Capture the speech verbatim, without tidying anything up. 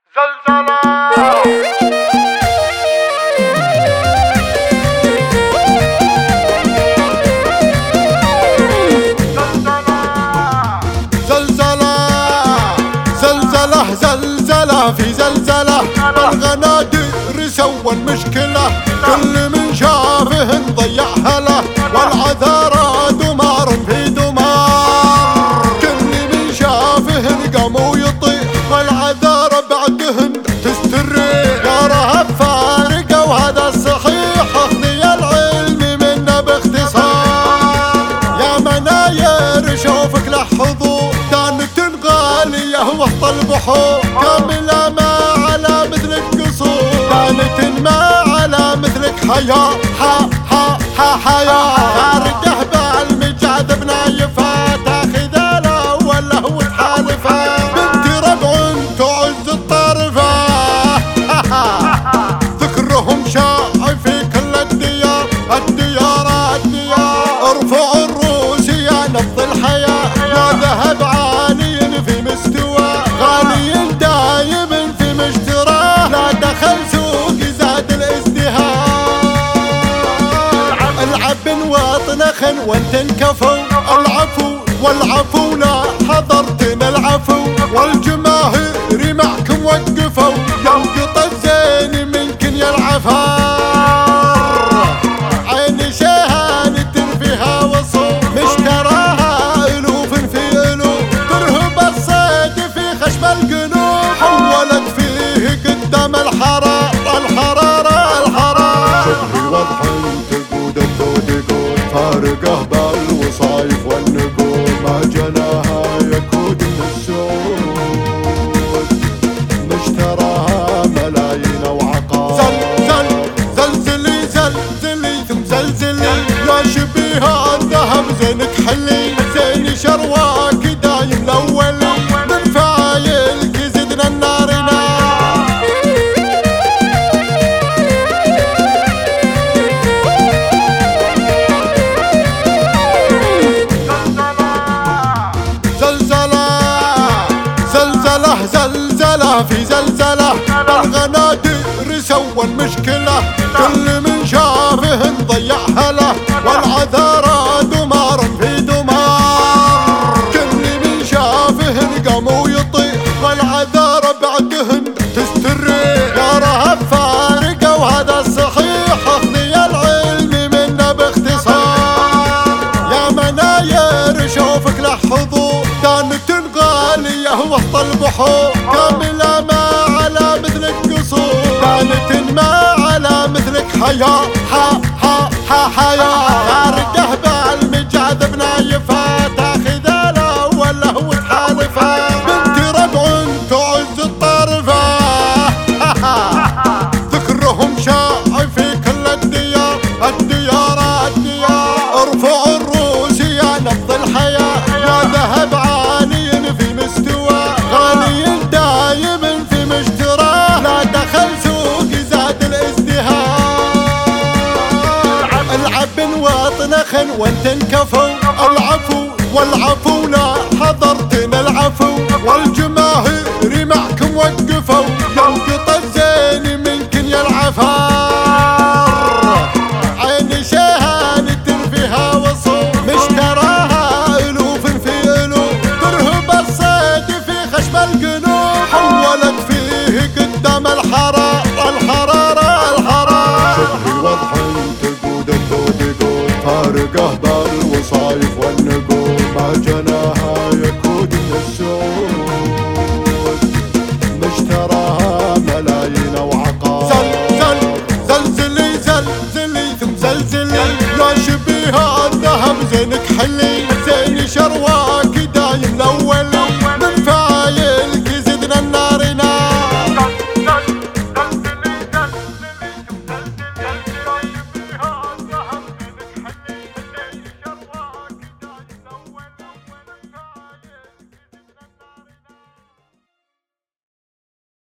زلزلة زلزلة زلزلة في زلزلة بالغنادير سوى المشكلة، كل من شافه ضيع هله والعذارى دمار في دمار، كل من شافه قاموا يطيح والعذارى بعدهن تستريح، يا رهب فارقة وهذا الصحيح اخذي العلم منا باختصار، يا مناير شوفك له حضور دانة غالية وسط البحور، كاملة ما على مثلك قصور دانة ما على مثلك حياة ها ها ها حياة، فارقه بالمجاد بنايفة تاخذ الاول له وتحالفه، بنت ربع تعز الطرفة ذكرهم شاع في كل الديار الديار الديار، ارفعوا الروس يا نبض الحياة يا ذهب عالي في مستوى غالي دايم في مشتراه، لا دخل سوق زاد الازدهار، العب وطنخ وانت انكفوا العفو والعفو لا حضرتنا العفو، والجماهير معكم وقفوا ينقط الزين منكن يا العفار، عين شهانة فيها وصول مشتراها الوف في الوف، ترهب الصيد في خشم القلوب حولت فيه قدام الحرارة الحرارة الحرارة، شبه الوضح تقود الثود فارقه بالوصايف والنقود ما جناها يكود السود مشتراها ملايين وعقار، زل زل زلزلي زلزلي ثم زلزلي يا شبيها الذهب زينك حلي زين شرواك دايم الاولي من فايلك زدنا النار نار، زلزلة زلزلة في زلزلة بالغنادير سوى المشكلة، كل من شافه ضيع هله والعذارى دمار في دمار، كل من شافه قاموا يطيح والعذارى بعدهن تستريح، يا رهب فارقة وهذا الصحيح اخذي العلم منا باختصار، يا مناير شوفك له حضور دانة غالية وسط البحور، كاملة ما على مثلك قصور دانة ما على مثلك حياة ها ها ها حياة، فارقه بالمجاد بنايفة تاخذ الاول له وتحالفه، بنت ربع تعز الطرفة ذكرهم شاع في كل الديار الديار الديار، ارفعوا الروس يا نبض الحياة يا ذهب عالي في مستوى غالي دايم في مشتراه، لا دخل سوق زاد الازدهار، العب وطنخ وانت انكفوا العفو والعفو لا حضرتنا العفو، والجماهير معكم وقفوا ينقط الزين منكن يا العفار، عين شهانة فيها وصول مشتراها الوف في الوف، ترهب الصيد في خشم القلوب حولت فيه قدام الحرارة الحرارة الحرارة، شبه الوضح تقود الثود فارقه بالوصايف والنقود ما جناها يكود السود مشتراها ملايين وعقار، زل زل زلزلي زلزلي ثم زلزلي يا شبيها الذهب زينك حلي زين شرواك